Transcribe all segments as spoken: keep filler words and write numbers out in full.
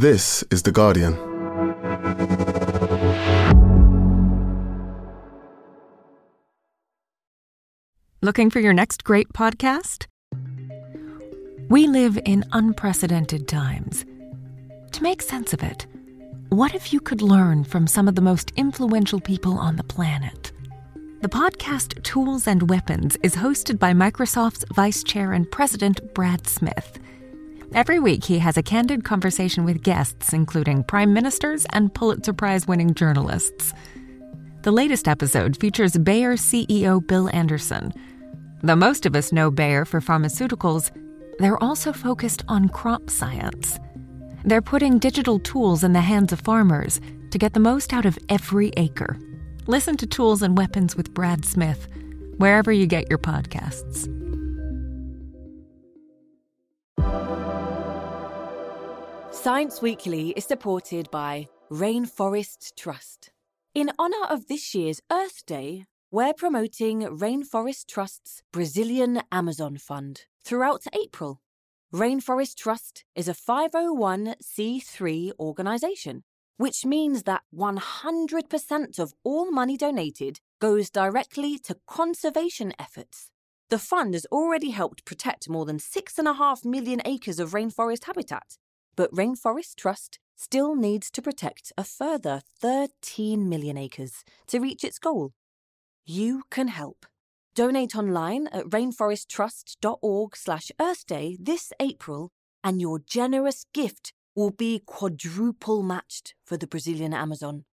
This is The Guardian. Looking for your next great podcast? We live in unprecedented times. To make sense of it, what if you could learn from some of the most influential people on the planet? The podcast Tools and Weapons is hosted by Microsoft's Vice Chair and President Brad Smith. Every week, he has a candid conversation with guests, including prime ministers and Pulitzer Prize-winning journalists. The latest episode features Bayer C E O Bill Anderson. Though most of us know Bayer for pharmaceuticals, they're also focused on crop science. They're putting digital tools in the hands of farmers to get the most out of every acre. Listen to Tools and Weapons with Brad Smith, wherever you get your podcasts. Science Weekly is supported by Rainforest Trust. In honour of this year's Earth Day, we're promoting Rainforest Trust's Brazilian Amazon Fund throughout April. Rainforest Trust is a five oh one c three organisation, which means that one hundred percent of all money donated goes directly to conservation efforts. The fund has already helped protect more than six point five million acres of rainforest habitat, but Rainforest Trust still needs to protect a further thirteen million acres to reach its goal. You can help. Donate online at rainforesttrust.org slash earthday this April, and your generous gift will be quadruple matched for the Brazilian Amazon.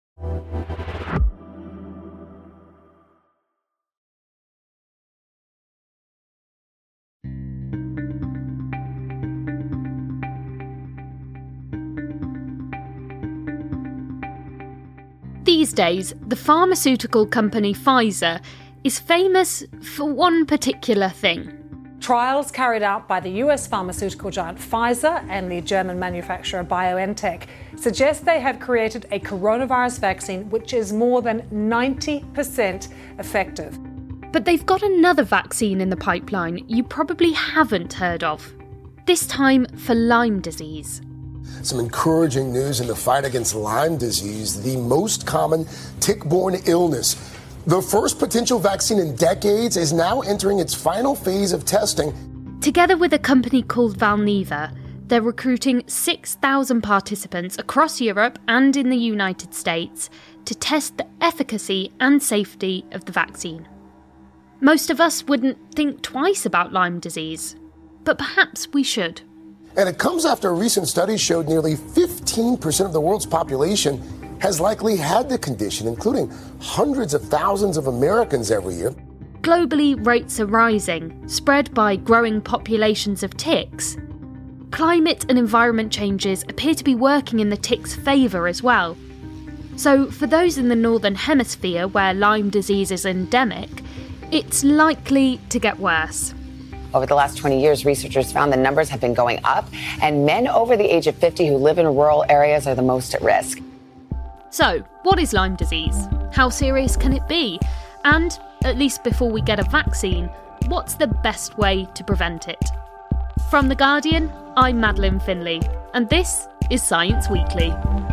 These days, the pharmaceutical company Pfizer is famous for one particular thing. Trials carried out by the U S pharmaceutical giant Pfizer and the German manufacturer BioNTech suggest they have created a coronavirus vaccine which is more than ninety percent effective. But they've got another vaccine in the pipeline you probably haven't heard of. This time for Lyme disease. Some encouraging news in the fight against Lyme disease, the most common tick-borne illness. The first potential vaccine in decades is now entering its final phase of testing. Together with a company called Valneva, they're recruiting six thousand participants across Europe and in the United States to test the efficacy and safety of the vaccine. Most of us wouldn't think twice about Lyme disease, but perhaps we should. And it comes after a recent study showed nearly fifteen percent of the world's population has likely had the condition, including hundreds of thousands of Americans every year. Globally, rates are rising, spread by growing populations of ticks. Climate and environment changes appear to be working in the ticks' favour as well. So, for those in the Northern Hemisphere where Lyme disease is endemic, it's likely to get worse. Over the last twenty years, researchers found the numbers have been going up, and men over the age of fifty who live in rural areas are the most at risk. So, what is Lyme disease? How serious can it be? And, at least before we get a vaccine, what's the best way to prevent it? From The Guardian, I'm Madeleine Finlay, and this is Science Weekly.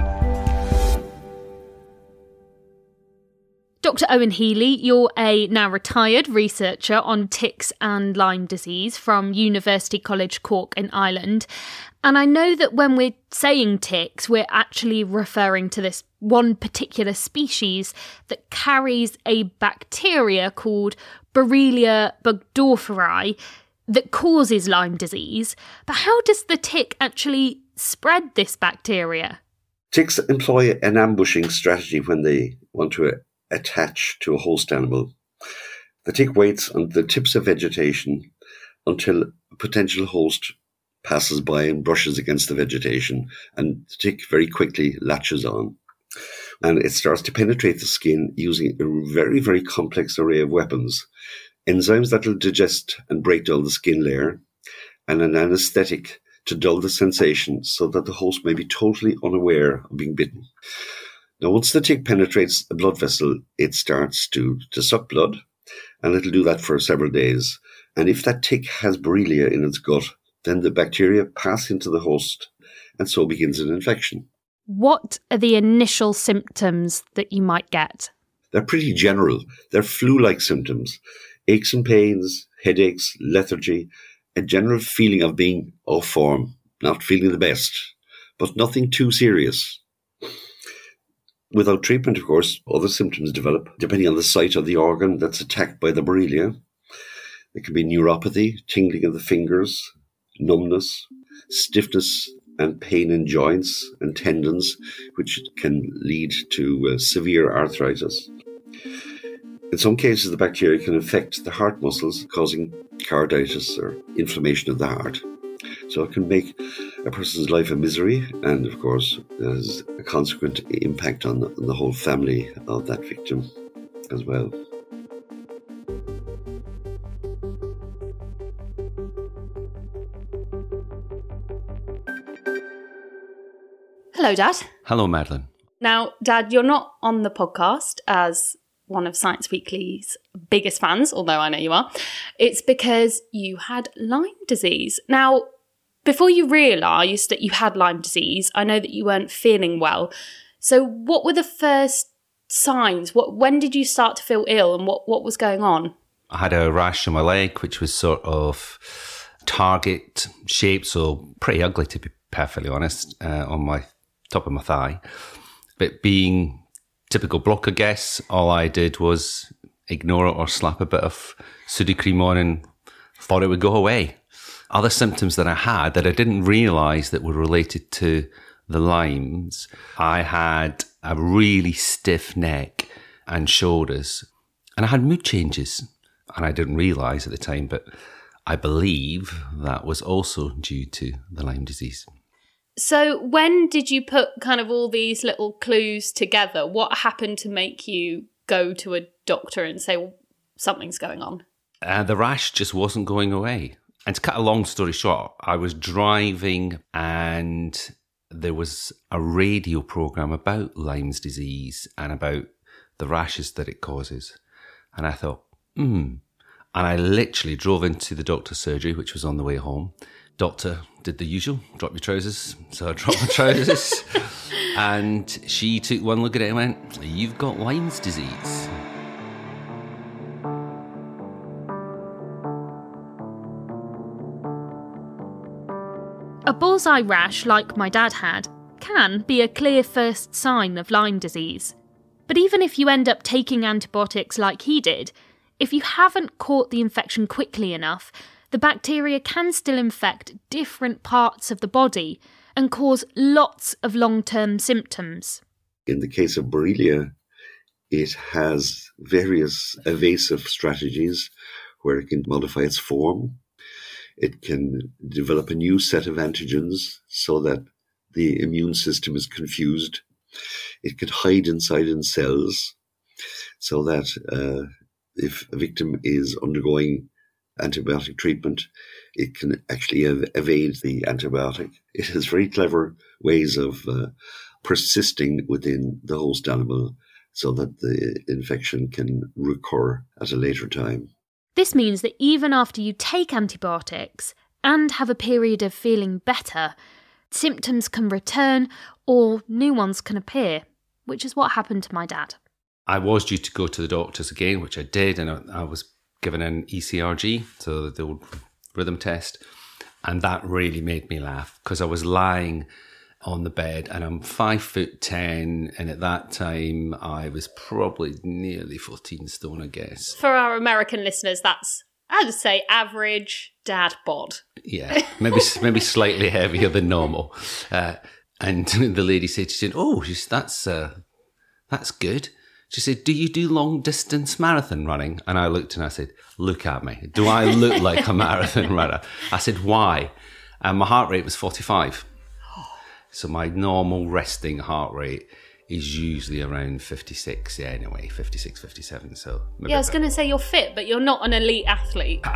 Doctor Owen Healy, you're a now retired researcher on ticks and Lyme disease from University College Cork in Ireland. And I know that when we're saying ticks, we're actually referring to this one particular species that carries a bacteria called Borrelia burgdorferi that causes Lyme disease. But how does the tick actually spread this bacteria? Ticks employ an ambushing strategy when they want to attach to a host animal. The tick waits on the tips of vegetation until a potential host passes by and brushes against the vegetation, and the tick very quickly latches on. And it starts to penetrate the skin using a very, very complex array of weapons. Enzymes that will digest and break down the skin layer, and an anesthetic to dull the sensation so that the host may be totally unaware of being bitten. Now, once the tick penetrates a blood vessel, it starts to, to suck blood, and it'll do that for several days. And if that tick has Borrelia in its gut, then the bacteria pass into the host and so begins an infection. What are the initial symptoms that you might get? They're pretty general. They're flu-like symptoms, aches and pains, headaches, lethargy, a general feeling of being off form, not feeling the best, but nothing too serious. Without treatment, of course, other symptoms develop, depending on the site of the organ that's attacked by the Borrelia. There can be neuropathy, tingling of the fingers, numbness, stiffness and pain in joints and tendons, which can lead to uh, severe arthritis. In some cases, the bacteria can infect the heart muscles, causing carditis or inflammation of the heart. So it can make a person's life a misery, and of course, there's a consequent impact on the, on the whole family of that victim as well. Hello, Dad. Hello, Madeline. Now, Dad, you're not on the podcast as one of Science Weekly's biggest fans, although I know you are. It's because you had Lyme disease. Now, before you realised that you had Lyme disease, I know that you weren't feeling well. So what were the first signs? What when did you start to feel ill, and what, what was going on? I had a rash on my leg, which was sort of target shaped, so pretty ugly, to be perfectly honest, uh, on my top of my thigh. But being typical bloke, I guess, all I did was ignore it or slap a bit of Sudocrem on and thought it would go away. Other symptoms that I had that I didn't realise that were related to the Lyme's, I had a really stiff neck and shoulders, and I had mood changes, and I didn't realise at the time, but I believe that was also due to the Lyme disease. So when did you put kind of all these little clues together? What happened to make you go to a doctor and say, well, something's going on? Uh, the rash just wasn't going away. And to cut a long story short, I was driving and there was a radio programme about Lyme's disease and about the rashes that it causes. And I thought, hmm. And I literally drove into the doctor's surgery, which was on the way home. Doctor did the usual, drop your trousers. So I dropped my trousers. And she took one look at it and went, you've got Lyme's disease. A bullseye rash, like my dad had, can be a clear first sign of Lyme disease. But even if you end up taking antibiotics like he did, if you haven't caught the infection quickly enough, the bacteria can still infect different parts of the body and cause lots of long-term symptoms. In the case of Borrelia, it has various evasive strategies where it can modify its form. It can develop a new set of antigens so that the immune system is confused. It can hide inside in cells so that uh, if a victim is undergoing antibiotic treatment, it can actually ev- evade the antibiotic. It has very clever ways of uh, persisting within the host animal so that the infection can recur at a later time. This means that even after you take antibiotics and have a period of feeling better, symptoms can return or new ones can appear, which is what happened to my dad. I was due to go to the doctors again, which I did, and I, I was given an E C R G, so the old rhythm test, and that really made me laugh because I was lying on the bed and I'm five foot ten, and at that time I was probably nearly fourteen stone, I guess. For our American listeners, that's, I'd say, average dad bod. Yeah, maybe maybe slightly heavier than normal. Uh, and the lady said, she said, "Oh, she's, that's uh, that's good." She said, "Do you do long distance marathon running?" And I looked and I said, "Look at me. Do I look like a marathon runner?" I said, "Why?" And my heart rate was forty-five. So my normal resting heart rate is usually around fifty-six, yeah, anyway, fifty-six, fifty-seven. So maybe yeah, I was going to say you're fit, but you're not an elite athlete.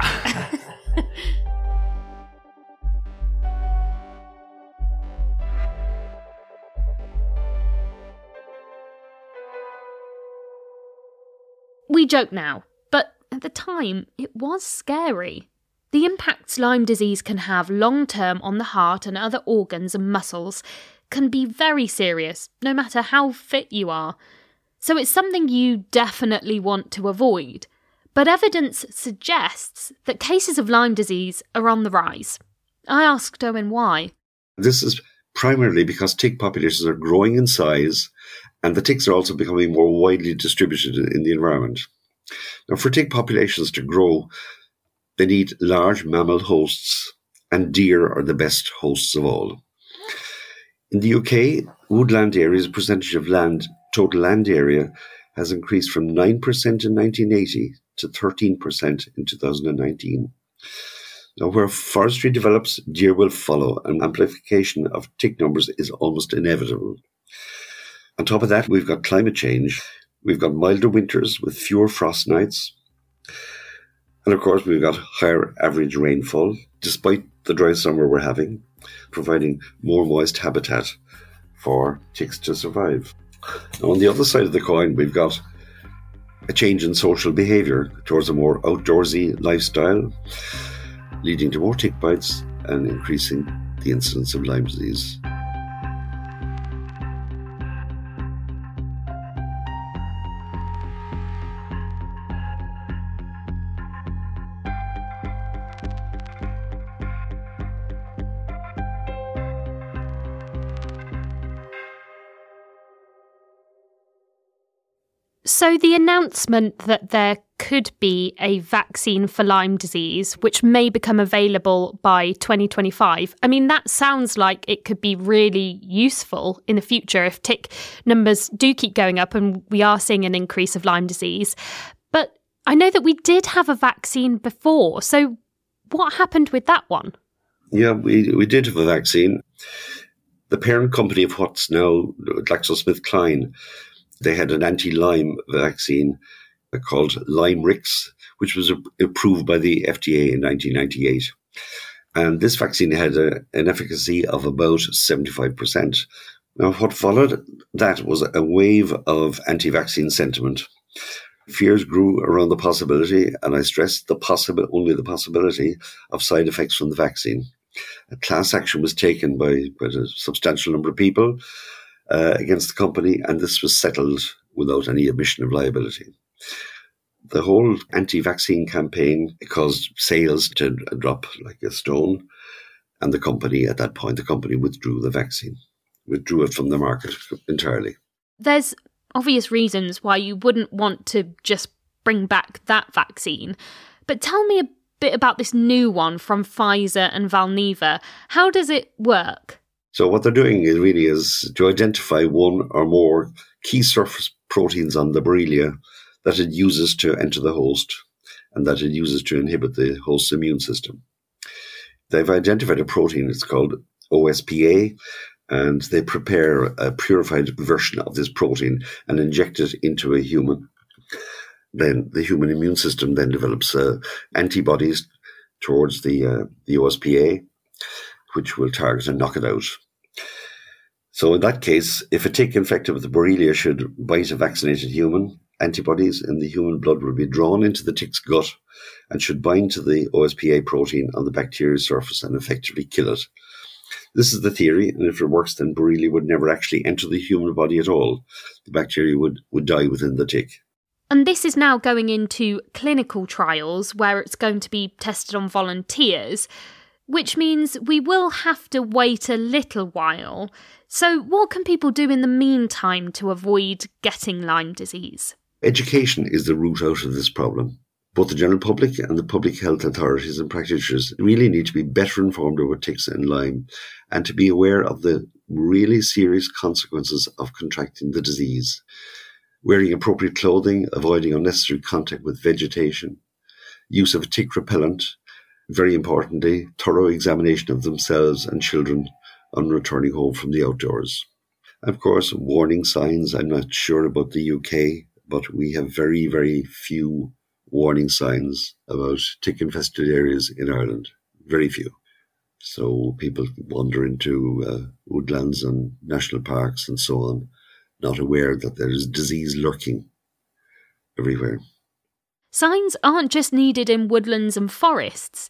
We joke now, but at the time, it was scary. The impacts Lyme disease can have long-term on the heart and other organs and muscles can be very serious, no matter how fit you are. So it's something you definitely want to avoid. But evidence suggests that cases of Lyme disease are on the rise. I asked Owen why. This is primarily because tick populations are growing in size, and the ticks are also becoming more widely distributed in the environment. Now, for tick populations to grow, they need large mammal hosts, and deer are the best hosts of all. In the U K, woodland areas' percentage of land, total land area, has increased from nine percent in nineteen eighty to thirteen percent in two thousand nineteen. Now, where forestry develops, deer will follow, and amplification of tick numbers is almost inevitable. On top of that, we've got climate change. We've got milder winters with fewer frost nights. And of course, we've got higher average rainfall, despite the dry summer we're having, providing more moist habitat for ticks to survive. Now, on the other side of the coin, we've got a change in social behaviour towards a more outdoorsy lifestyle, leading to more tick bites and increasing the incidence of Lyme disease. So the announcement that there could be a vaccine for Lyme disease, which may become available by twenty twenty-five, I mean, that sounds like it could be really useful in the future if tick numbers do keep going up and we are seeing an increase of Lyme disease. But I know that we did have a vaccine before, so what happened with that one? Yeah, we, we did have a vaccine. The parent company of what's now GlaxoSmithKline, they had an anti-Lyme vaccine called Lymerix, which was approved by the F D A in nineteen ninety-eight. And this vaccine had a, an efficacy of about seventy-five percent. Now, what followed that was a wave of anti-vaccine sentiment. Fears grew around the possibility, and I stress the possible, only the possibility, of side effects from the vaccine. A class action was taken by, by a substantial number of people Uh, against the company, and this was settled without any admission of liability. The whole anti-vaccine campaign caused sales to drop like a stone, and the company, at that point, the company withdrew the vaccine, withdrew it from the market entirely. There's obvious reasons why you wouldn't want to just bring back that vaccine, but tell me a bit about this new one from Pfizer and Valneva. How does it work? So what they're doing is really is to identify one or more key surface proteins on the Borrelia that it uses to enter the host and that it uses to inhibit the host's immune system. They've identified a protein, it's called O S P A, and they prepare a purified version of this protein and inject it into a human. Then the human immune system then develops uh, antibodies towards the, uh, the O S P A, which will target and knock it out. So in that case, if a tick infected with the Borrelia should bite a vaccinated human, antibodies in the human blood will be drawn into the tick's gut and should bind to the O S P A protein on the bacterial surface and effectively kill it. This is the theory, and if it works, then Borrelia would never actually enter the human body at all. The bacteria would, would die within the tick. And this is now going into clinical trials where it's going to be tested on volunteers, which means we will have to wait a little while. So what can people do in the meantime to avoid getting Lyme disease? Education is the root out of this problem. Both the general public and the public health authorities and practitioners really need to be better informed about ticks and Lyme and to be aware of the really serious consequences of contracting the disease. Wearing appropriate clothing, avoiding unnecessary contact with vegetation, use of tick repellent, very importantly, thorough examination of themselves and children on returning home from the outdoors. Of course, warning signs. I'm not sure about the U K, but we have very, very few warning signs about tick-infested areas in Ireland. Very few. So people wander into uh, woodlands and national parks and so on, not aware that there is disease lurking everywhere. Signs aren't just needed in woodlands and forests.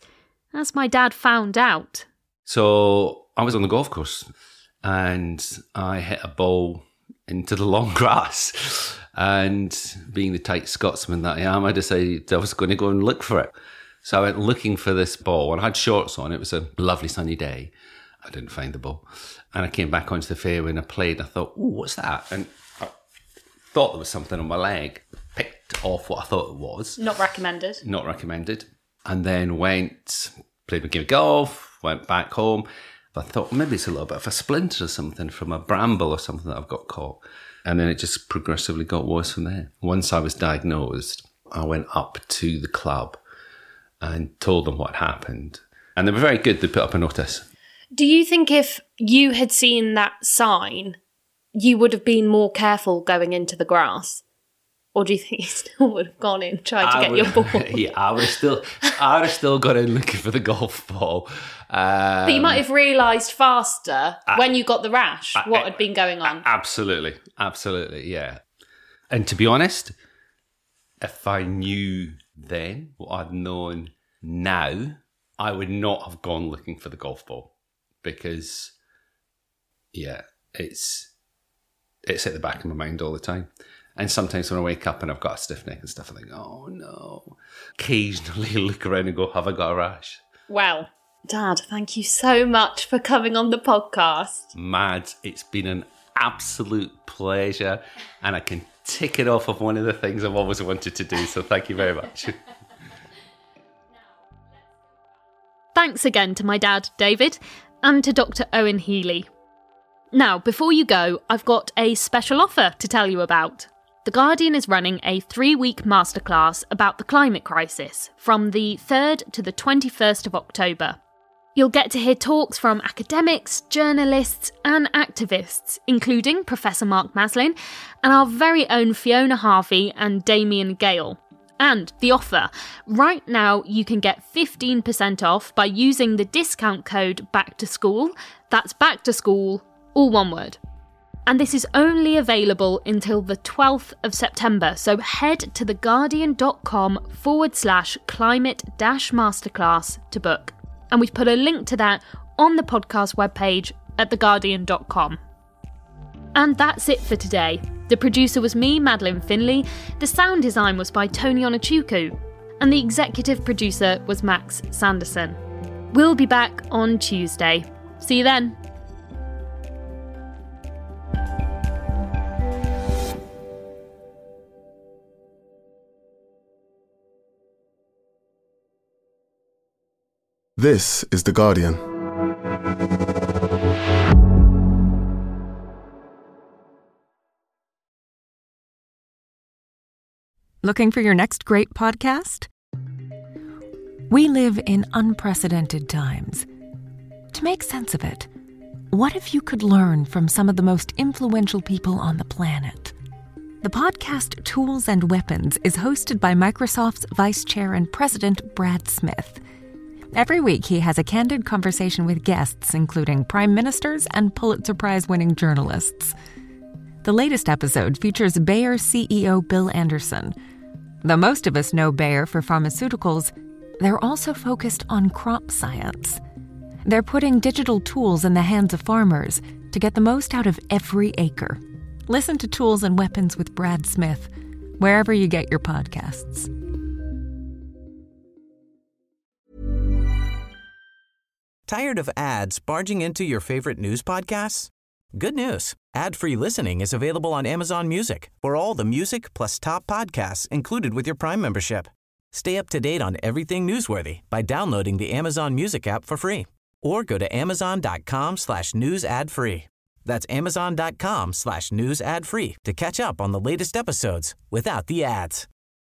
As my dad found out. So I was on the golf course and I hit a ball into the long grass. And being the tight Scotsman that I am, I decided I was going to go and look for it. So I went looking for this ball and I had shorts on. It was a lovely sunny day. I didn't find the ball. And I came back onto the fairway and I played. I thought, ooh, what's that? And I thought there was something on my leg. Picked off what I thought it was. Not recommended. Not recommended. And then went, played my game of golf, went back home. I thought maybe it's a little bit of a splinter or something from a bramble or something that I've got caught. And then it just progressively got worse from there. Once I was diagnosed, I went up to the club and told them what happened. And they were very good. They put up a notice. Do you think if you had seen that sign, you would have been more careful going into the grass? Or do you think you still would have gone in, tried to I get would, your ball? Yeah, I would have still, I would have still gone in looking for the golf ball. Um, but you might have realised faster I, when you got the rash I, what I, had been going on. Absolutely, absolutely, yeah. And to be honest, if I knew then what I'd known now, I would not have gone looking for the golf ball because, yeah, it's it's at the back of my mind all the time. And sometimes when I wake up and I've got a stiff neck and stuff, I think, oh no. Occasionally look around and go, have I got a rash? Well, Dad, thank you so much for coming on the podcast. Mads, it's been an absolute pleasure. And I can tick it off of one of the things I've always wanted to do. So thank you very much. Thanks again to my dad, David, and to Doctor Owen Healy. Now, before you go, I've got a special offer to tell you about. The Guardian is running a three-week masterclass about the climate crisis from the third to the twenty-first of October. You'll get to hear talks from academics, journalists and activists, including Professor Mark Maslin and our very own Fiona Harvey and Damien Gale. And the offer. Right now, you can get fifteen percent off by using the discount code BACKTOSCHOOL. That's back to school, all one word. And this is only available until the twelfth of September, so head to theguardian.com forward slash climate dash masterclass to book. And we've put a link to that on the podcast webpage at theguardian dot com. And that's it for today. The producer was me, Madeline Finley, the sound design was by Tony Onachuku, and the executive producer was Max Sanderson. We'll be back on Tuesday. See you then. This is The Guardian. Looking for your next great podcast? We live in unprecedented times. To make sense of it, what if you could learn from some of the most influential people on the planet? The podcast Tools and Weapons is hosted by Microsoft's Vice Chair and President Brad Smith. Every week, he has a candid conversation with guests, including prime ministers and Pulitzer Prize-winning journalists. The latest episode features Bayer C E O Bill Anderson. Though most of us know Bayer for pharmaceuticals, they're also focused on crop science. They're putting digital tools in the hands of farmers to get the most out of every acre. Listen to Tools and Weapons with Brad Smith, wherever you get your podcasts. Tired of ads barging into your favorite news podcasts? Good news. Ad-free listening is available on Amazon Music for all the music plus top podcasts included with your Prime membership. Stay up to date on everything newsworthy by downloading the Amazon Music app for free or go to amazon.com slash news ad free. That's amazon.com slash news ad free to catch up on the latest episodes without the ads.